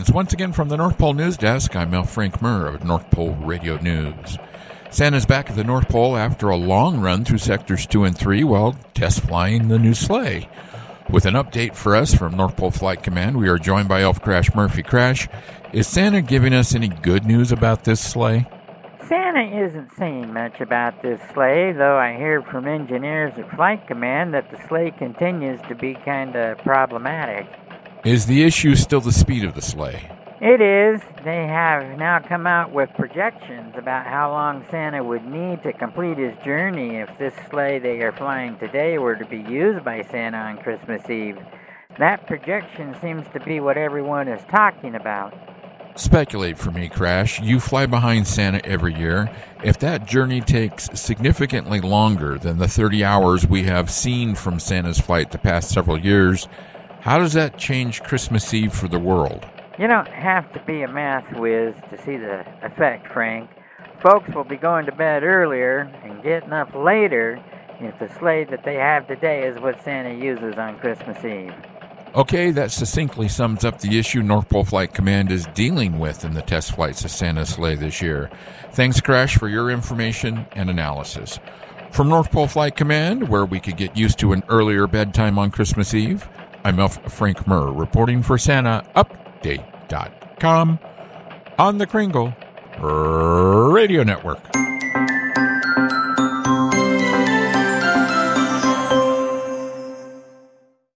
reports once again from the North Pole News Desk. I'm Mel Frank Murr of North Pole Radio News. Santa's back at the North Pole after a long run through Sectors 2 and 3 while test flying the new sleigh. With an update for us from North Pole Flight Command, we are joined by Elf Crash Murphy. Crash, is Santa giving us any good news about this sleigh? Santa isn't saying much about this sleigh, though I hear from engineers at Flight Command that the sleigh continues to be kind of problematic. Is the issue still the speed of the sleigh? It is. They have now come out with projections about how long Santa would need to complete his journey if this sleigh they are flying today were to be used by Santa on Christmas Eve. That projection seems to be what everyone is talking about. Speculate for me, Crash. You fly behind Santa every year. If that journey takes significantly longer than the 30 hours we have seen from Santa's flight the past several years, how does that change Christmas Eve for the world? You don't have to be a math whiz to see the effect, Frank. Folks will be going to bed earlier and getting up later if the sleigh that they have today is what Santa uses on Christmas Eve. Okay, that succinctly sums up the issue North Pole Flight Command is dealing with in the test flights of Santa's sleigh this year. Thanks, Crash, for your information and analysis. From North Pole Flight Command, where we could get used to an earlier bedtime on Christmas Eve, I'm Frank Murr, reporting for SantaUpdate.com on the Kringle Radio Network.